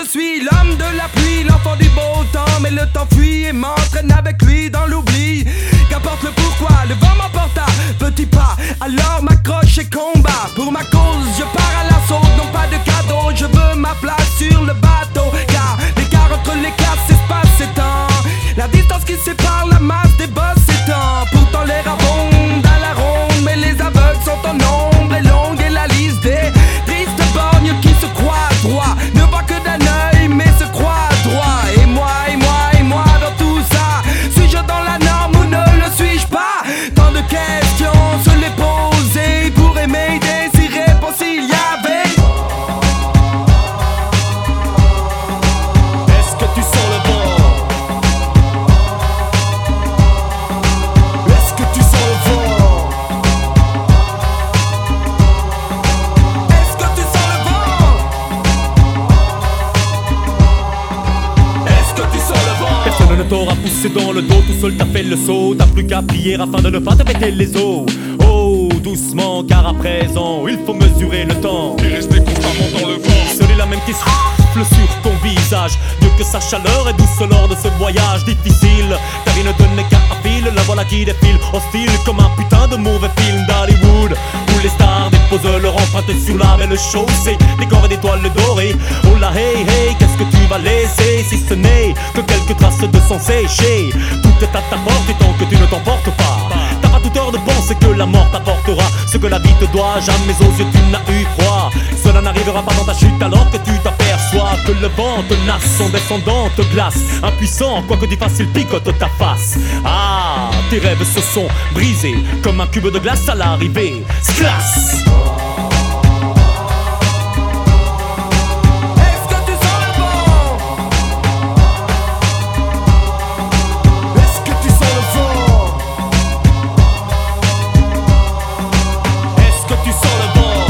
suis l'homme de la pluie, l'enfant du beau temps. Mais le temps fuit et m'entraîne avec lui dans l'oubli. Qu'importe le pourquoi, le vent m'emporta, petit pas. Alors m'accroche et combat. Pour ma cause, je pars à l'assaut. Non pas de cadeau, je veux ma place sur le bateau. Car l'écart entre les classes, espace et temps. La distance qui sépare la masse des boss s'étend. Pourtant l'air abonde à la ronde, mais les aveugles sont en ombre et longue. Et la liste des tristes borgnes qui se croient droit ne voit que d'un œil mais se croient droit. Et moi dans tout ça, suis-je dans la norme ou ne le suis-je pas? Tant de questions se les poser pour aimer des réponses il y avait. Est-ce que tu sens le vent? Est-ce que tu sens le vent? Est-ce que tu sens le vent? Est-ce que tu sens le vent? Personne ne t'aura poussé dans le dos, tout seul t'as fait le saut. T'as plus qu'à prier afin de ne pas te péter les os. Oh, doucement, car à présent, il faut mesurer le temps. Et rester constamment dans le vent. Seule est la même qui souffle sur ton visage. Mieux que sa chaleur est douce lors de ce voyage difficile. Ta vie ne tenait qu'à un fil, la voilà qui défile. Hostile comme un putain de mauvais film d'Hollywood, où les stars déposent leur empreinte sur la belle chaussée. Décorées d'étoiles dorées. Oh là hey hey, qu'est-ce que tu vas laisser? Si ce n'est que quelques traces de sang séché. Tout est à ta porte et tant que tu ne t'emportes pas, t'as pas tout tort de penser que la mort t'apportera ce que la vie te doit. Jamais aux yeux tu n'as eu froid. Cela n'arrivera pas dans ta chute alors que tu t'aperçois que le vent tenace en descendant te glace. Impuissant, quoi que tu fasses, il picote ta face. Ah, tes rêves se sont brisés comme un cube de glace à l'arrivée. Sclass! Est-ce que tu sens le vent? Est-ce que tu sens le vent? Est-ce que tu sens le vent?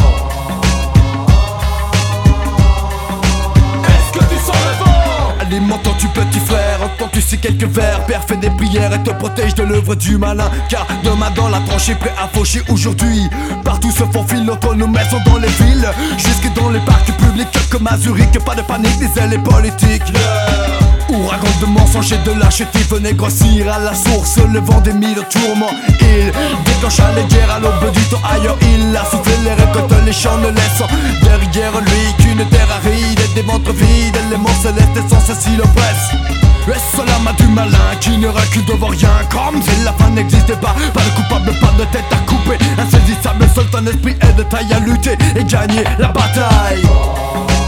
Est-ce que tu sens le vent? Alimente-tu petit frère, entends-tu ces quelques vers? Père fait des prières et te protège de l'œuvre du malin. Car demain dans la tranchée prêt à faucher aujourd'hui. Partout se faufilent entre nos maisons dans les villes, jusque dans les parcs publics comme à Zurich. Pas de panique, disent les politiques. Ouragan de mensonges et de lâcheté venait grossir à la source le vent des mille tourments. Il déclencha les guerres à l'aube du temps ailleurs. Il a soufflé les récoltes, les champs ne laissant derrière lui qu'une terre aride et des ventres vides. Éléments célestes et sans ceci l'oppresse. Est-ce la main du malin qui ne recule devant rien? Comme si la fin n'existait pas, pas de coupable, pas de tête à couper. Insaisissable, seul ton esprit est de taille à lutter et gagner la bataille.